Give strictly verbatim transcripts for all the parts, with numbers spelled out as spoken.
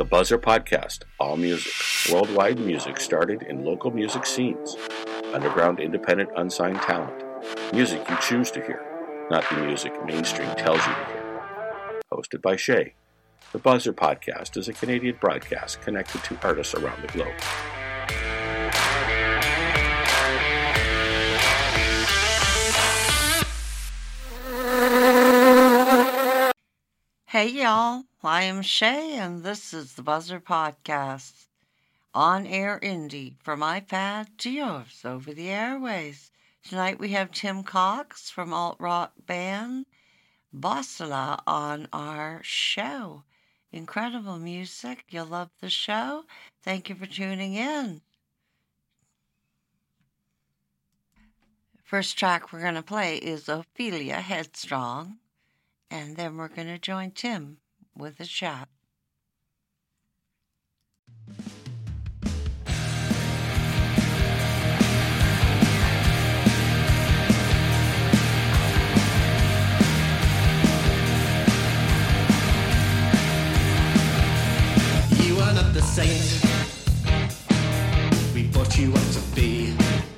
Buzzer Podcast, all music, worldwide music started in local music scenes, underground independent unsigned talent, music you choose to hear, not the music mainstream tells you to hear. Hosted by Shay, The Buzzer Podcast is a Canadian broadcast connected to artists around the globe. Hey y'all, I am Shay and this is the Buzzer Podcast. On air indie from iPad to yours over the airways. Tonight we have Tim Cox from alt rock band Bossala on our show. Incredible music, you'll love the show. Thank you for tuning in. First track we're going to play is Ophelia Headstrong. And then we're going to join Tim with a chat. You are not the saint we thought you ought to be.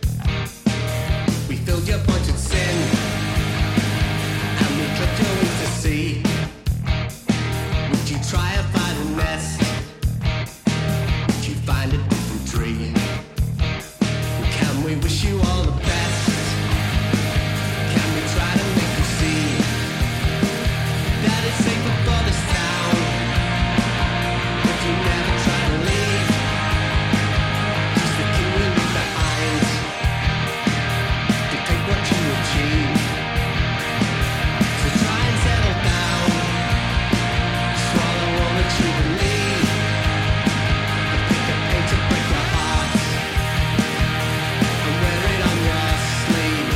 We filled your pointed sin and we tricked you into sea. Would you try and find a nest? Would you find a different tree? Can we wish you all the best? Can we try to make you see that it's safer for this town if you never try to leave? Just the king you leave behind to take what you achieve. So try and settle down, swallow all that you believe, and pick a pain to break your heart and wear it on your sleeve.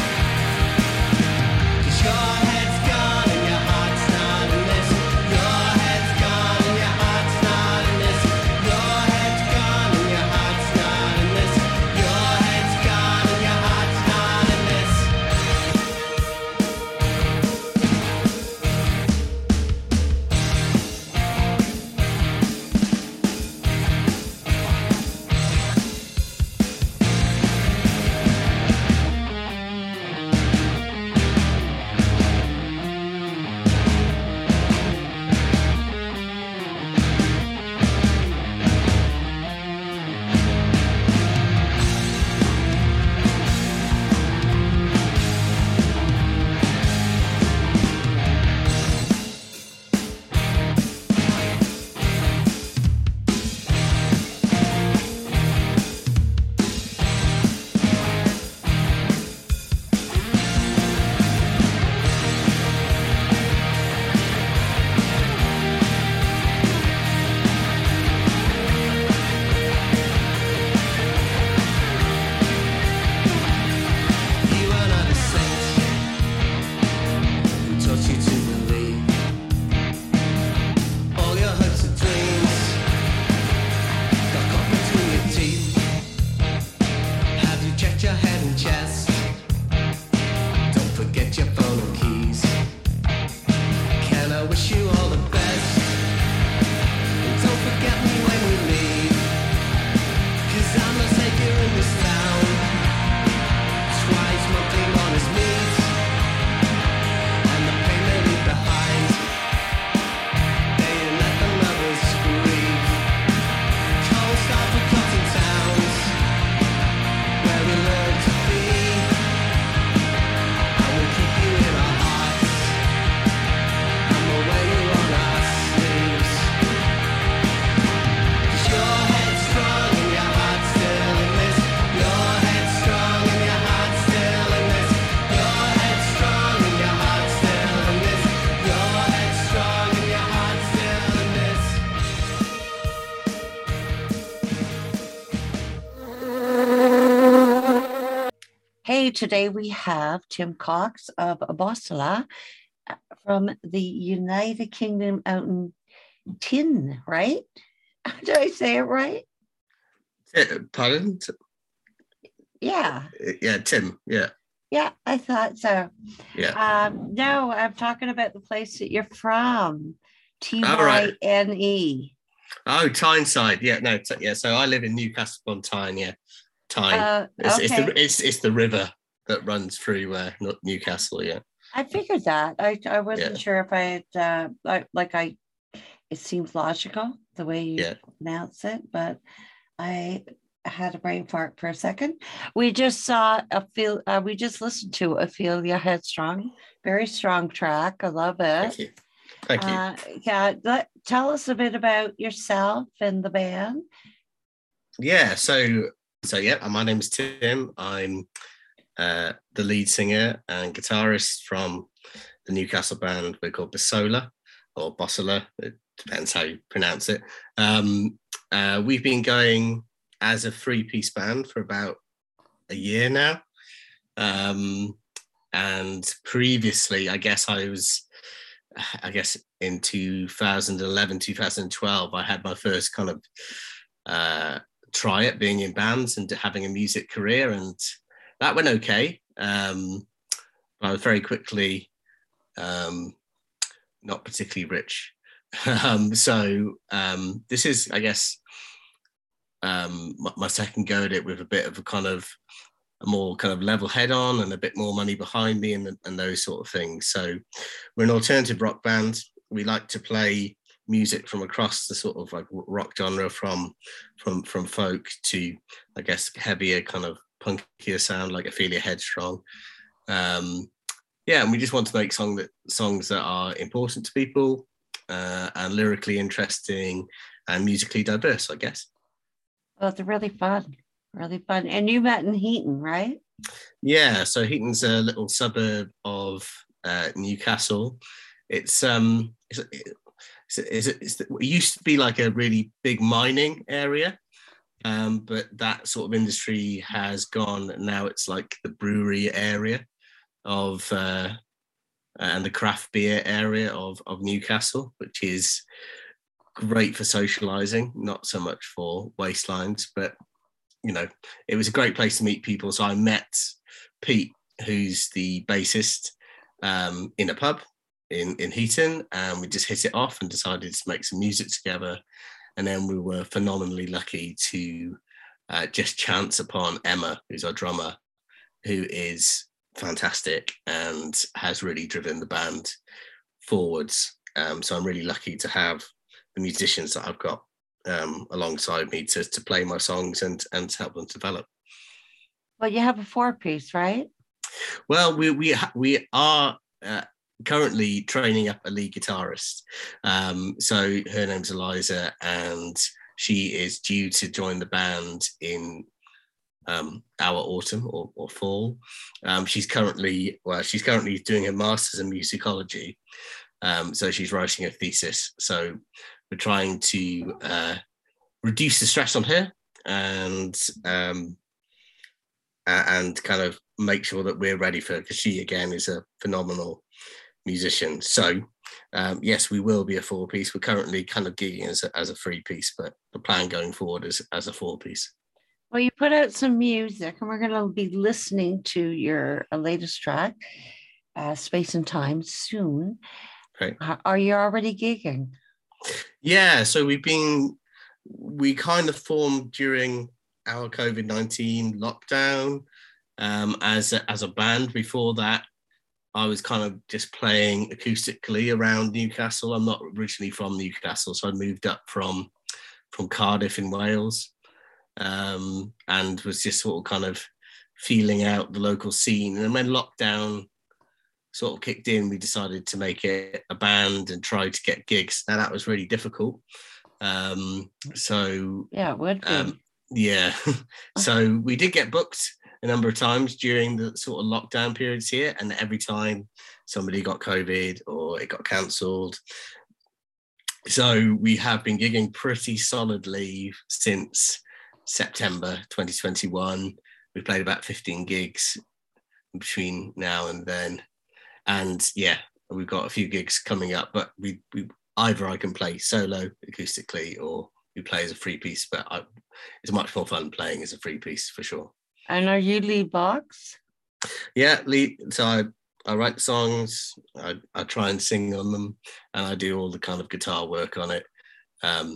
'Cause your head's gone and your heart's not in this. Your head's gone and your heart's not in this. Your head's gone and your heart's not in this. Your head's gone and your heart's not in this. You are not a saint who taught you to believe all your hopes and dreams got caught between your teeth. Have you checked your head and chest? Don't forget your phone and keys. Can I wish you all the best? And don't forget me when we leave, 'cause I'm the savior in this town. Twice monthly honest meat and the pain they leave behind. They let the lovers grieve. Cold start forgotten towns where we learn to be. I will keep you in our hearts and we'll wear you on our sleeves. 'Cause your head's strong and your heart's still in this. Your head's strong and your heart's still in this. Your head's strong and your heart's still in this. Your head's strong and your heart's still in this. Hey, today we have Tim Cox of Bossala from the United Kingdom out in Tin, right? Did I say it right? Eh, Pardon? T- Yeah, Yeah, Tim. Yeah, yeah, I thought so. yeah. Um, no, I'm talking about the place that you're from. T All right. Y N E. Oh, Tyneside. Yeah, no, t- yeah. So I live in Newcastle upon Tyne. Yeah, Tyne. Uh, It's, it's okay. the it's it's the river that runs through uh, not Newcastle. Yeah, I figured that. I I wasn't yeah, sure if I had uh, like like I. It seems logical the way you yeah. pronounce it, but I had a brain fart for a second. We just saw a feel. Uh, we just listened to Ophelia Headstrong. Very strong track. I love Thank it. you, thank you. Uh, yeah. Let, tell us a bit about yourself and the band. Yeah. So so yeah. My name's Tim. I'm uh, the lead singer and guitarist from the Newcastle band. We're called Bisola or Bossola. It depends how you pronounce it. Um, uh, we've been going as a three-piece band for about a year now. Um, and previously, I guess I was, I guess in two thousand eleven, two thousand twelve, I had my first kind of uh, try at being in bands and having a music career, and that went okay. Um, I was very quickly um, not particularly rich. um, so um, this is, I guess, um, my, my second go at it with a bit of a kind of a more kind of level head on and a bit more money behind me and, and those sort of things. So we're an alternative rock band. We like to play music from across the sort of like rock genre, from from from folk to, I guess, heavier kind of punkier sound like Ophelia Headstrong. Um, yeah, and we just want to make song that songs that are important to people uh, and lyrically interesting and musically diverse, I guess. Well, it's really fun, really fun. And you met in Heaton, right? Yeah, so Heaton's a little suburb of uh, Newcastle. It's um, it's, it's, it's, it's, it used to be like a really big mining area, um, but that sort of industry has gone. Now it's like the brewery area of uh, and the craft beer area of of Newcastle, which is great for socializing, not so much for waistlines, but you know, it was a great place to meet people. So I met Pete, who's the bassist, um, in a pub in, in Heaton, and we just hit it off and decided to make some music together. And then we were phenomenally lucky to uh, just chance upon Emma, who's our drummer, who is fantastic and has really driven the band forwards. Um, so I'm really lucky to have the musicians that I've got um, alongside me to, to play my songs and, and to help them develop. Well, you have a four piece, right? Well, we we we are uh, currently training up a lead guitarist. Um, so her name's Eliza, and she is due to join the band in um, our autumn or, or fall. Um, she's currently well, she's currently doing her master's in musicology. Um, so she's writing a thesis. So we're trying to uh, reduce the stress on her and um, and kind of make sure that we're ready for her, because she again is a phenomenal musician. So um, yes, we will be a four piece. We're currently kind of gigging as a, as a three piece, but the plan going forward is as a four piece. Well, you put out some music, and we're going to be listening to your uh, latest track, uh, Space and Time, soon. Right. Uh, are you already gigging? Yeah, so we've been, we kind of formed during our COVID nineteen lockdown um, as, a, as a band. Before that, I was kind of just playing acoustically around Newcastle. I'm not originally from Newcastle, so I moved up from, from Cardiff in Wales um, and was just sort of kind of feeling out the local scene. And when lockdown sort of kicked in, we decided to make it a band and try to get gigs. Now that was really difficult. Um, so yeah, it would be. Um, yeah. So we did get booked a number of times during the sort of lockdown periods here, and every time somebody got COVID or it got cancelled. So we have been gigging pretty solidly since September twenty twenty-one. We played about fifteen gigs between now and then. And yeah, we've got a few gigs coming up, but we, we either I can play solo acoustically or we play as a free piece, but I, it's much more fun playing as a free piece for sure. And are you lead box? Yeah, lead. So I, I write songs, I, I try and sing on them, and I do all the kind of guitar work on it. Um,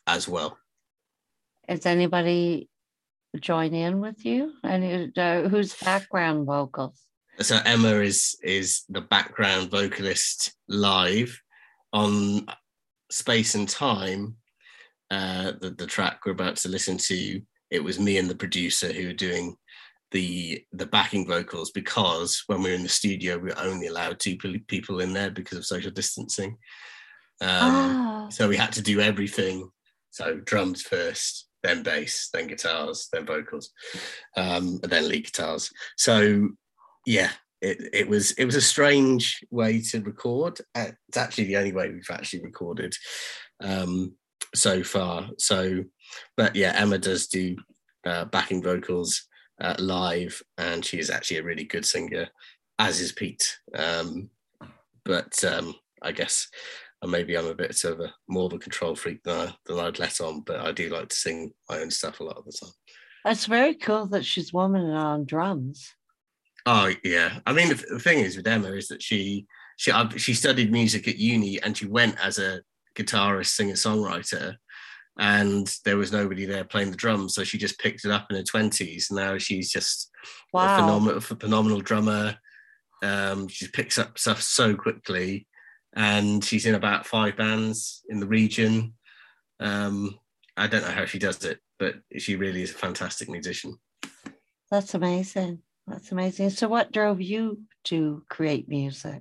as well. Is anybody join in with you? And uh, who's background vocals? So Emma is is the background vocalist live on Space and Time. Uh, the, the track we're about to listen to, it was me and the producer who were doing the the backing vocals, because when we were in the studio, we were only allowed two people in there because of social distancing. Um, oh. So we had to do everything. So drums first, then bass, then guitars, then vocals, um, and then lead guitars. So yeah, it, it was it was a strange way to record. It's actually the only way we've actually recorded um, so far. So, but yeah, Emma does do uh, backing vocals uh, live, and she is actually a really good singer, as is Pete. Um, but um, I guess maybe I'm a bit of a more of a control freak than, I, than I'd let on, but I do like to sing my own stuff a lot of the time. It's very cool that she's woman and on drums. Oh yeah, I mean the, the thing is with Emma is that she she she studied music at uni, and she went as a guitarist, singer, songwriter, and there was nobody there playing the drums, so she just picked it up in her twenties. Now she's just wow. a phenomenal phenomenal drummer. Um, she picks up stuff so quickly, and she's in about five bands in the region. Um, I don't know how she does it, but she really is a fantastic musician. That's amazing. That's amazing. So what drove you to create music?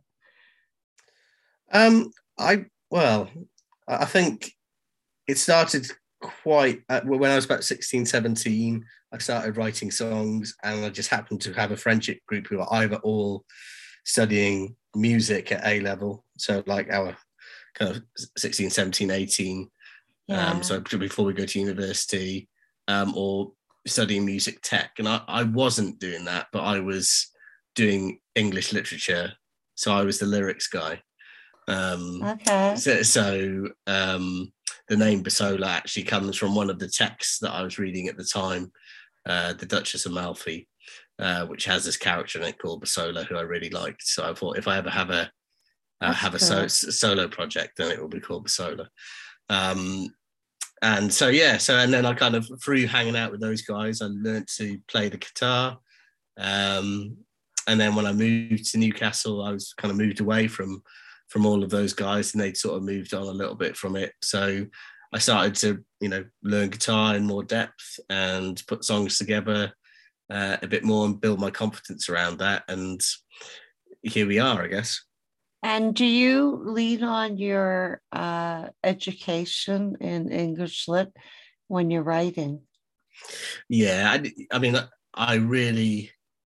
Um, I, well, I think it started quite, uh, when I was about sixteen, seventeen, I started writing songs, and I just happened to have a friendship group who are either all studying music at A level. So like our kind of sixteen, seventeen, eighteen. Yeah. Um, so before we go to university, um, or studying music tech. And I, I wasn't doing that, but I was doing English literature. So I was the lyrics guy. Um, okay. So, so um, the name Bisola actually comes from one of the texts that I was reading at the time, uh, The Duchess of Malfi, uh, which has this character in it called Bisola, who I really liked. So I thought if I ever have a uh, have a so, solo project, then it will be called Bisola. Um, And so, yeah, so, and then I kind of, through hanging out with those guys, I learned to play the guitar. Um, and then when I moved to Newcastle, I was kind of moved away from, from all of those guys, and they'd sort of moved on a little bit from it. So I started to, you know, learn guitar in more depth and put songs together uh, a bit more and build my confidence around that. And here we are, I guess. And do you lean on your uh, education in English lit when you're writing? Yeah, I, I mean, I really,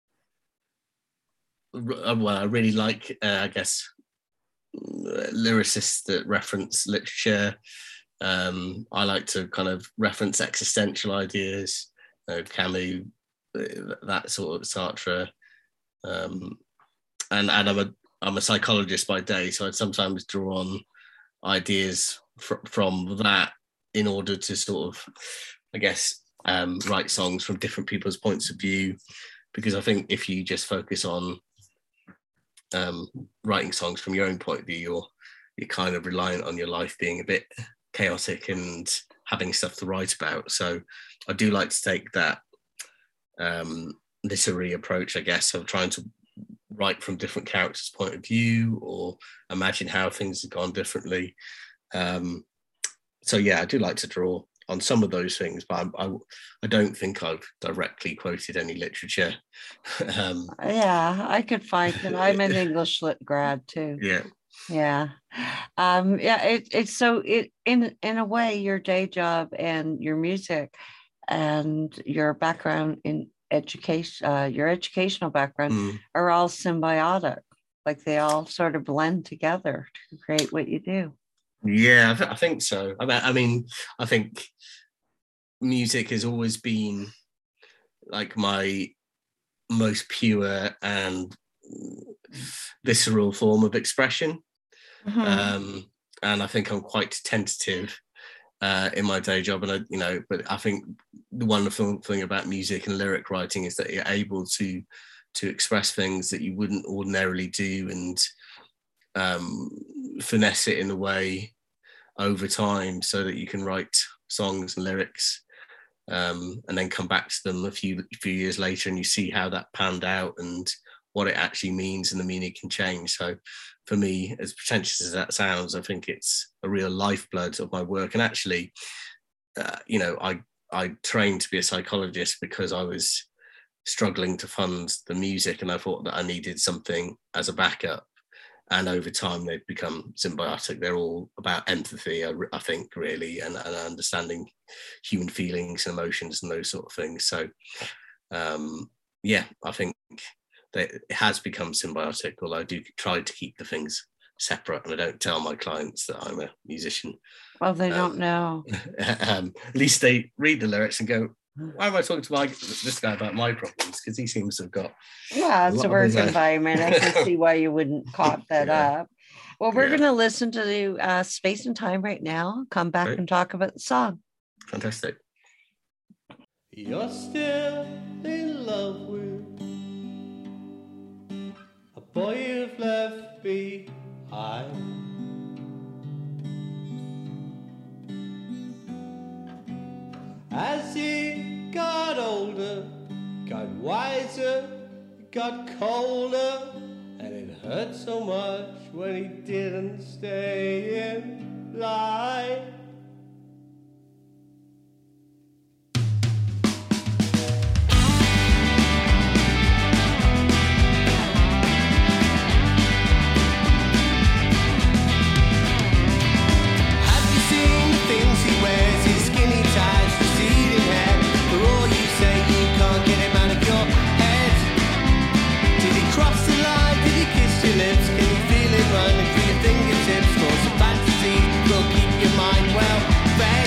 well, I really like, uh, I guess, lyricists that reference literature. Um, I like to kind of reference existential ideas, you know, Camus, that sort of Sartre. Um, and, and I'm a I'm a psychologist by day, so I'd sometimes draw on ideas fr- from that in order to sort of, I guess, um, write songs from different people's points of view. Because I think if you just focus on um, writing songs from your own point of view, you're, you're kind of reliant on your life being a bit chaotic and having stuff to write about. So I do like to take that um, literary approach, I guess, of trying to write from different characters' point of view, or imagine how things have gone differently. Um, so yeah, I do like to draw on some of those things, but I, I, I don't think I've directly quoted any literature. um, yeah, I could find it. I'm an English lit grad too. Yeah. Yeah. Um, yeah, it, it's so it in in a way, your day job and your music and your background in education, uh, your educational background mm. are all symbiotic. Like they all sort of blend together to create what you do. Yeah, I, th- I think so. I mean, I mean, I think music has always been like my most pure and visceral form of expression. Mm-hmm. Um, and I think I'm quite tentative Uh, in my day job, and I, you know, but I think the wonderful thing about music and lyric writing is that you're able to to express things that you wouldn't ordinarily do, and um, finesse it in a way over time so that you can write songs and lyrics, um, and then come back to them a few few years later, and you see how that panned out and what it actually means, and the meaning can change. So for me, as pretentious as that sounds, I think it's a real lifeblood of my work. And actually, uh, you know, I I trained to be a psychologist because I was struggling to fund the music, and I thought that I needed something as a backup. And over time, they've become symbiotic. They're all about empathy, I, I think, really, and, and understanding human feelings and emotions and those sort of things. So, um, yeah, I think that it has become symbiotic, although I do try to keep the things separate, and I don't tell my clients that I'm a musician. Well, they um, don't know. um, at least they read the lyrics and go, why am I talking to my, this guy about my problems? Because he seems to have got... Well, it's a work environment. I can see why you wouldn't cop that Yeah. up. Well, we're Yeah. going to listen to the uh, Space and Time right now. Come back Great. and talk about the song. Fantastic. You're still in love with a boy you've left behind. As he got older, got wiser, got colder, and it hurt so much when he didn't stay in line. Have you seen the things he wears? His skinny ties, receding hair. For all you say, you can't get him out of your head. Did he cross the line? Did he kiss your lips? Can you feel it running through your fingertips? For some fantasy will keep your mind well fed.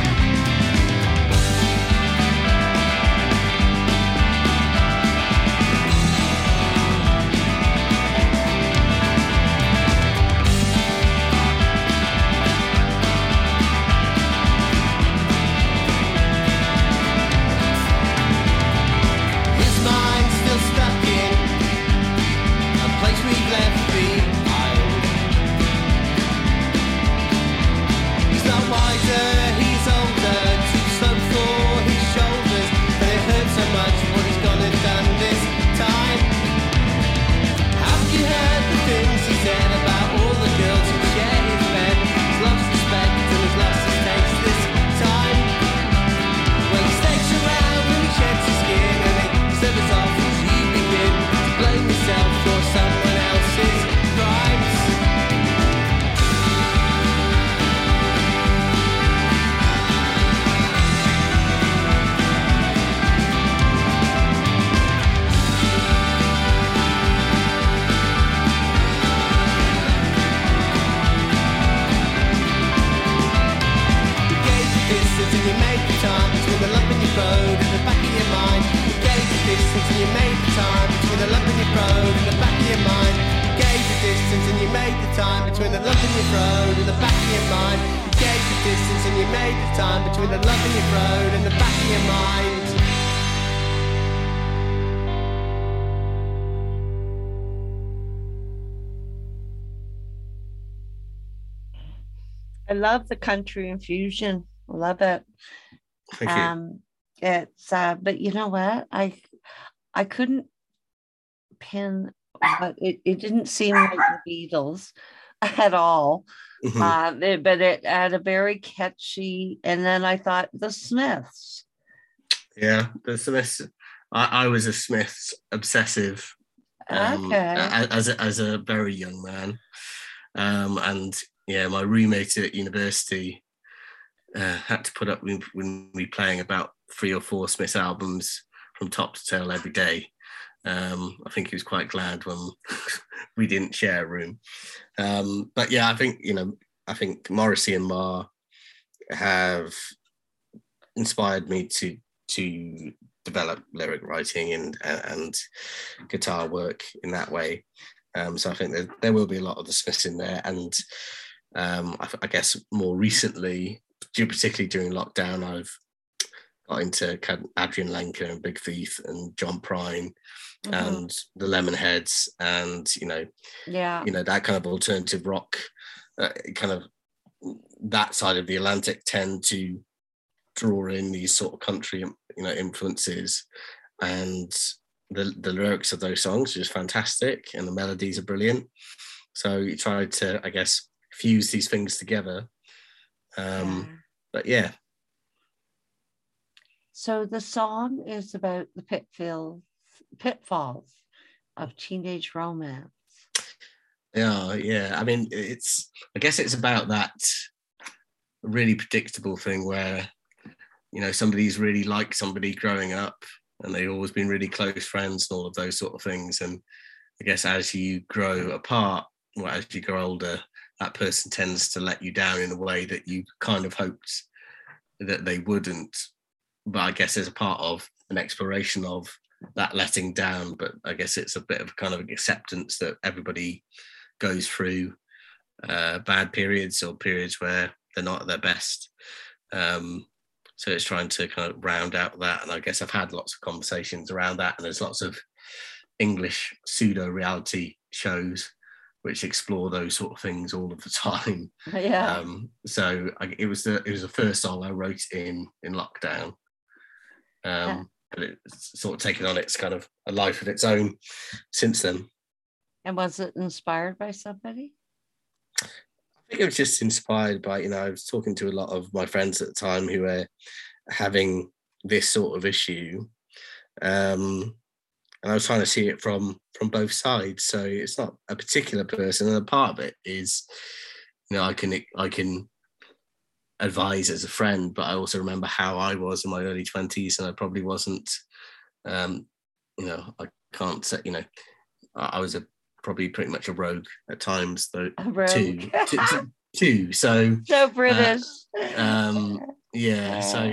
His mind's still stuck in a place we've left behind. He's not wiser, he's older, too slow for his shoulders, and it hurts so much what he's gone and done this time. Have you heard the things he said about all the girls who share his bed? He's lost respect and he's lost his taste this time. Well, he stakes around and he sheds his skin, and it slithers off as you begin to blame yourself for someone else's crimes. You gave the distance and you made the time between the lump in your throat and the back of your mind. You gave the distance and you made the time between the lump in your throat and the back of your mind. You gave the distance and you made the time between the lump in your throat and the back of your mind. You gave the distance and you made the time between the lump in your throat and the back of your mind. I love the country infusion. I love it. Thank you. Um, it's uh, but you know what? I I couldn't pin, but it, it didn't seem like the Beatles at all. Mhm. Uh, it- but it had a very catchy, and then I thought the Smiths. Yeah, the Smiths. I, I was a Smiths obsessive um, Okay. a- as a, as a very young man, um, and yeah, my roommate at university uh, had to put up with, with me playing about three or four Smiths albums from top to tail every day. Um, I think he was quite glad when we didn't share a room. Um, but yeah, I think you know, I think Morrissey and Marr have inspired me to to develop lyric writing and and guitar work in that way. Um, so I think there, there will be a lot of the Smiths in there, and um, I, I guess more recently, particularly during lockdown, I've got into kind of Adrian Lenker and Big Thief and John Prine Mhm. and the Lemonheads, and you know, Yeah. you know that kind of alternative rock, uh, kind of that side of the Atlantic tend to draw in these sort of country, you know, influences, and the the lyrics of those songs are just fantastic, and the melodies are brilliant. So you tried to, I guess, fuse these things together. Um, Yeah. But yeah. So the song is about the pitfalls, pitfalls of teenage romance. Yeah, yeah. I mean, it's, I guess it's about that really predictable thing where, you know, somebody's really liked somebody growing up and they've always been really close friends and all of those sort of things. And I guess as you grow apart, or as you grow older, that person tends to let you down in a way that you kind of hoped that they wouldn't. But I guess there's a part of an exploration of that letting down. But I guess it's a bit of kind of acceptance that everybody goes through uh, bad periods or periods where they're not at their best. Um, so it's trying to kind of round out that. And I guess I've had lots of conversations around that. And there's lots of English pseudo reality shows which explore those sort of things all of the time. Yeah. Um, so I, it was the it was the first song I wrote in in lockdown. Um, yeah. But it's sort of taken on its kind of a life of its own since then. And was it inspired by somebody? I think it was just inspired by, you know, I was talking to a lot of my friends at the time who were having this sort of issue. Um, and I was trying to see it from from both sides. So it's not a particular person. And a part of it is, you know, I can I can advise as a friend, but I also remember how I was in my early twenties, and I probably wasn't, um, you know, I can't say, you know, I was a probably pretty much a rogue at times, though. A rogue. Two, two, two, two. So so British. Uh, um, yeah. So,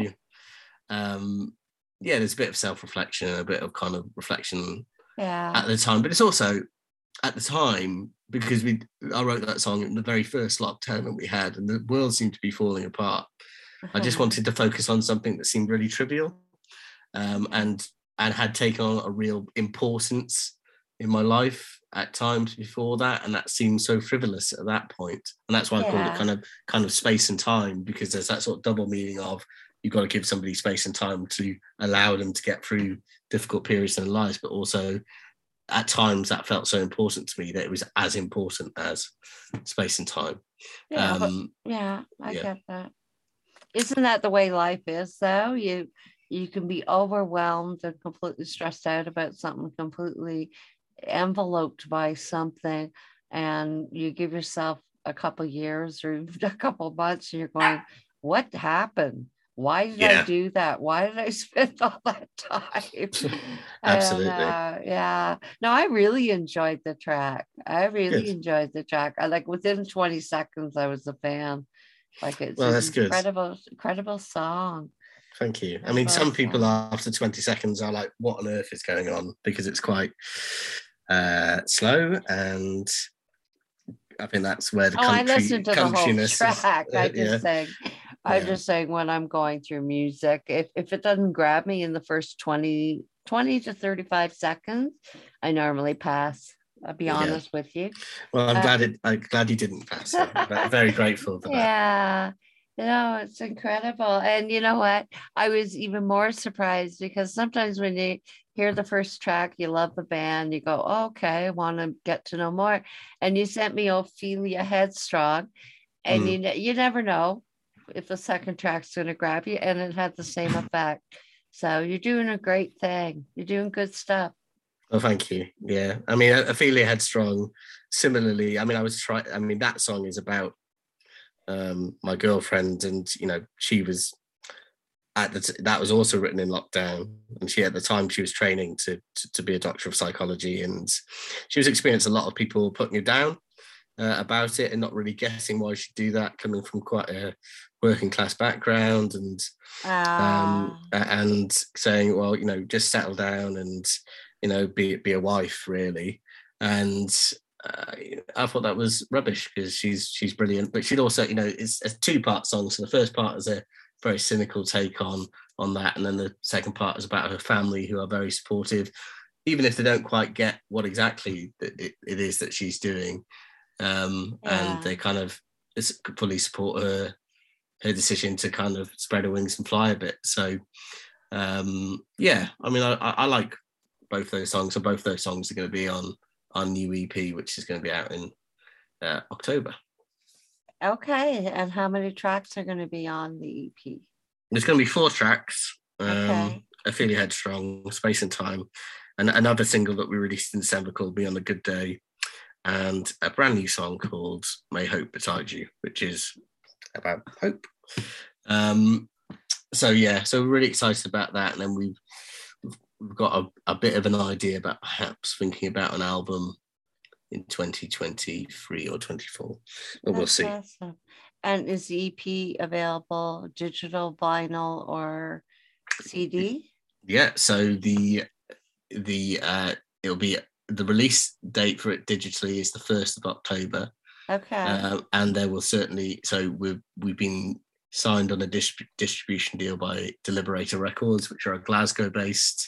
um, yeah, there's a bit of self-reflection, a bit of kind of reflection yeah. at the time, but it's also at the time because we I wrote that song in the very first lockdown that we had, and the world seemed to be falling apart. I just wanted to focus on something that seemed really trivial, um, and and had taken on a real importance in my life at times before that, and that seemed so frivolous at that point. And that's why I yeah. called it kind of kind of space and time, because there's that sort of double meaning of you've got to give somebody space and time to allow them to get through difficult periods in their lives, but also at times that felt so important to me that it was as important as space and time. Yeah, um, but, yeah, I yeah. get that. Isn't that the way life is, though? You you can be overwhelmed and completely stressed out about something, completely enveloped by something, and you give yourself a couple years or a couple months and you're going, what happened? Why did yeah. I do that? Why did I spend all that time? Absolutely. And, uh, yeah. No, I really enjoyed the track. I really good. enjoyed the track. I like within twenty seconds, I was a fan. Like it's well, an that's incredible, good. incredible song. Thank you. I mean, some people after twenty seconds are like, what on earth is going on? Because it's quite uh, slow, and I think that's where the oh, country, I listened to the whole track. Is, uh, I just yeah. saying, I'm yeah. just saying when I'm going through music, if, if it doesn't grab me in the first twenty, twenty to thirty-five seconds, I normally pass. I'll be honest yeah. with you. Well, I'm uh, glad it. I'm glad you didn't pass. I'm very grateful for that. Yeah. You know, it's incredible. And you know what? I was even more surprised because sometimes when you hear the first track, you love the band, you go, oh, okay, I want to get to know more. And you sent me Ophelia Headstrong, and mm. you you never know if the second track's going to grab you, and it had the same effect. So you're doing a great thing. You're doing good stuff. Well, thank you. Yeah. I mean, Ophelia Headstrong, similarly, I mean, I was trying, I mean, that song is about um my girlfriend, and you know she was at the t- that was also written in lockdown, and she at the time she was training to, to to be a doctor of psychology, and she was experiencing a lot of people putting her down uh, about it and not really guessing why she'd do that, coming from quite a working class background, and um and saying, well, you know, just settle down and you know be be a wife really. And Uh, I thought that was rubbish because she's she's brilliant, but she'd also, you know, it's a two-part song. So the first part is a very cynical take on on that, and then the second part is about her family, who are very supportive, even if they don't quite get what exactly it, it is that she's doing, um, yeah. and they kind of fully support her her decision to kind of spread her wings and fly a bit. So um, yeah, I mean, I, I like both those songs. So both those songs are going to be on our new E P, which is going to be out in uh, October. Okay, and how many tracks are going to be on the E P? There's going to be four tracks. Um, Okay. Ophelia Headstrong, Space and Time, and another single that we released in December called Be on a Good Day, and a brand new song called May Hope Betide You, which is about hope. Um, so yeah, so we're really excited about that, and then we've, we've got a, a bit of an idea about perhaps thinking about an album in twenty twenty-three or twenty-four, but we'll That's see. awesome. And is the E P available digital, vinyl, or C D? Yeah, so the the uh, it'll be the release date for it digitally is the first of October. Okay. Uh, and there will certainly, so we've we've been signed on a dis- distribution deal by Deliberator Records, which are a Glasgow-based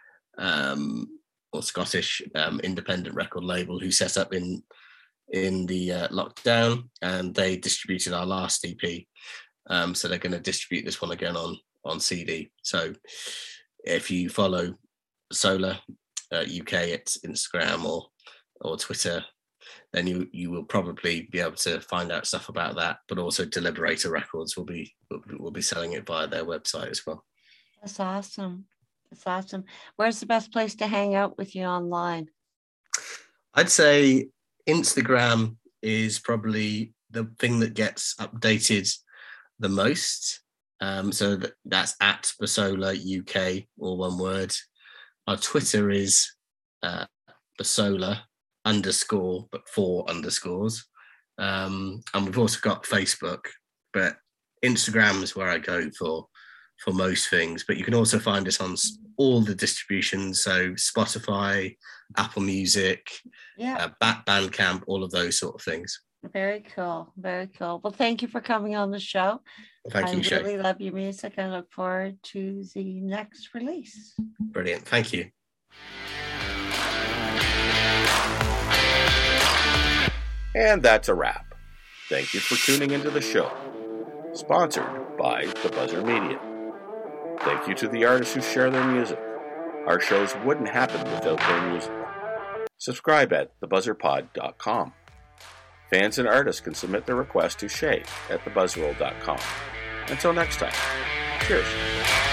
um, or Scottish um, independent record label who set up in in the uh, lockdown, and they distributed our last E P. Um, so they're going to distribute this one again on on C D. So if you follow Solar uh, U K at Instagram or or Twitter, then you you will probably be able to find out stuff about that. But also Deliberator Records will be will, will be selling it via their website as well. That's awesome. That's awesome. Where's the best place to hang out with you online? I'd say Instagram is probably the thing that gets updated the most. Um, so that, that's at Basola U K, all one word. Our Twitter is uh, Basola underscore, but four underscores. Um, and we've also got Facebook, but Instagram is where I go for for most things. But you can also find us on all the distributions, so Spotify, Apple Music, Yeah. uh, Bat Bandcamp, all of those sort of things. Very cool. Very cool. Well, thank you for coming on the show. Thank you, I Shay. really love your music. I look forward to the next release. Brilliant. Thank you. And that's a wrap. Thank you for tuning into the show. Sponsored by The Buzzer Media. Thank you to the artists who share their music. Our shows wouldn't happen without their music. Subscribe at the buzzer pod dot com. Fans and artists can submit their requests to Shay at the buzzroll dot com. Until next time, cheers.